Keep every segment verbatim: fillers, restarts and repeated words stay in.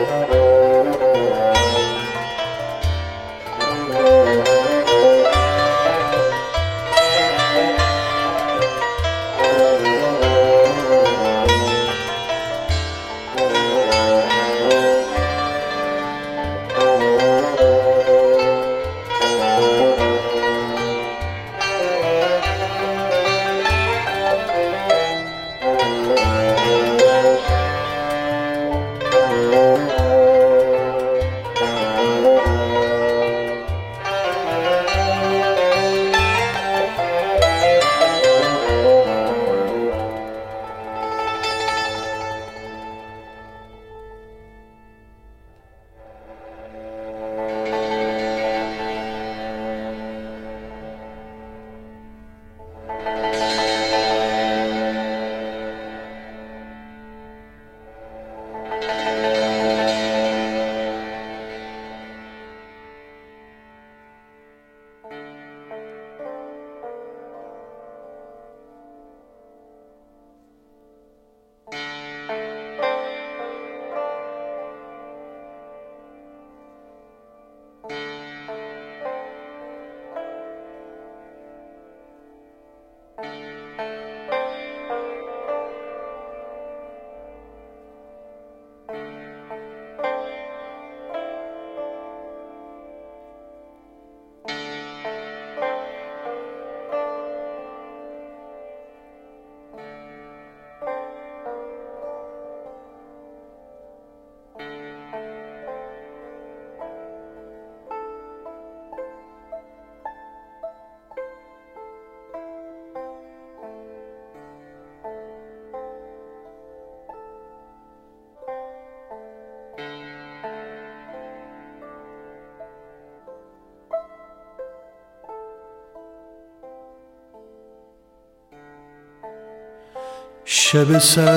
شب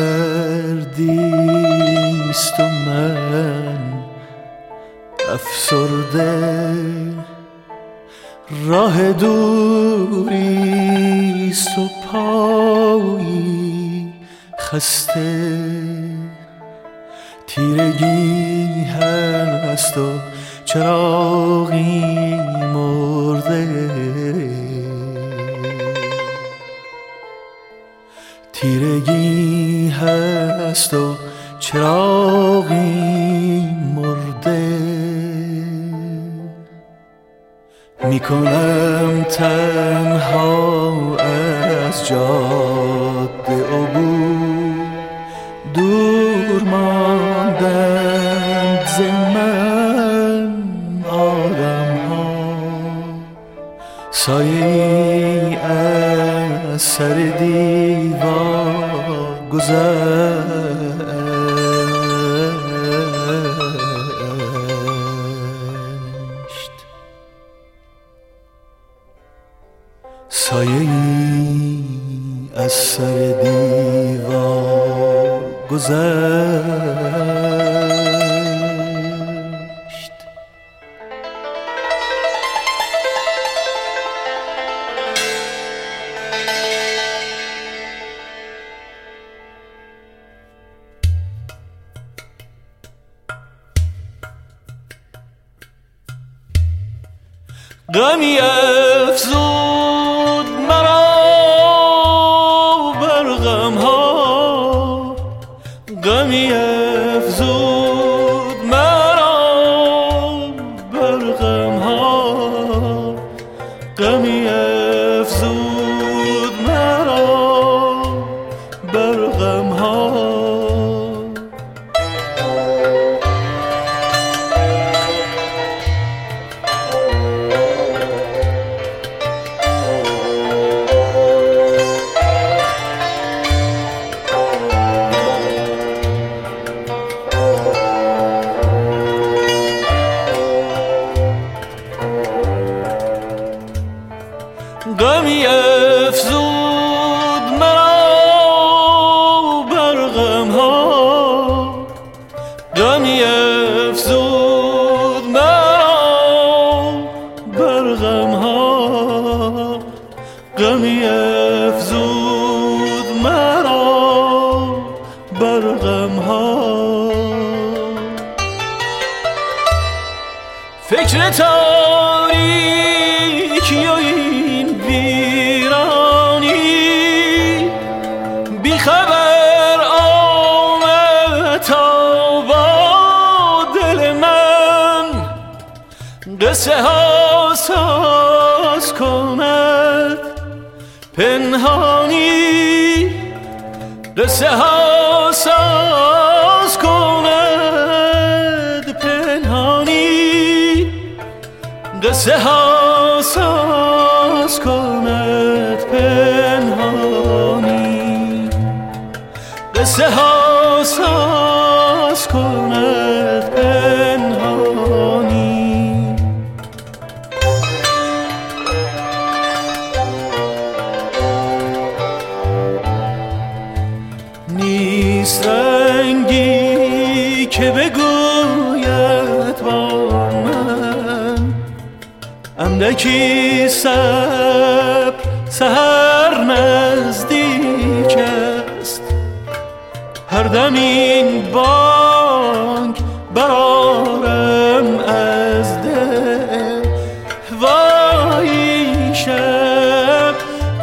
سردیست و من افسرده، راه دوریست و پایی خسته، تیرگی هست و چراغی مرده، تیرگی هست و چراغی مرده، میکنم تنها از جاده عبور، دور ماندند ز من آدم ها، سایه‌ای از سر دیوار گذشت، سایه‌ای از سر دیوار گذشت. غمی افزود مرا بر غم ها، غمی افزود مرا بر غم ها، غمی افزود مرا بر غم ها، غمی افزود مرا بر غم ها، غمی افزود مرا بر غم ها، غمی افزود مرا بر غم ها، فکر تاریکی و این ویرانی بی خبر آمد تا با دل من قصه ها ساز کند پنهانی، قصه ها ساز کند پنهانی، قصه ها ساز کند پنهانی، قصه ها ساز کند پنهانی. نیست رنگی که بگوید با من اندکی صبر سحر نزدیک است، هر دم این بانگ برارم از دل. وای این شب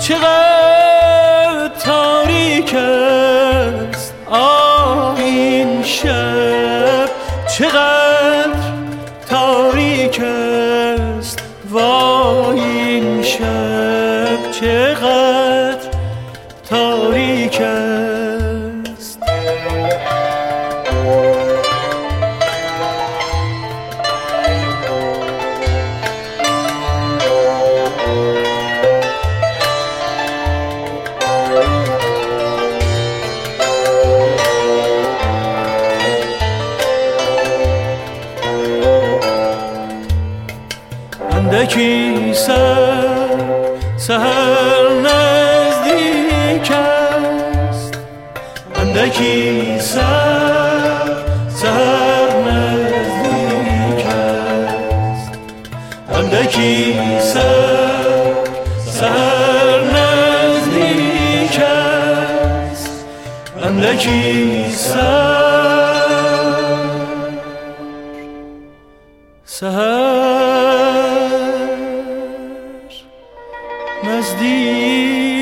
چقدر تاریک است، آه این شب چقدر تاریک است، وای این شب چقدر تاریک است. اندکی سر سحر نزدیک است، اندکی سر سحر نزدیک است، اندکی سر سحر نزدیک است، اندکی سر سحر نزدیک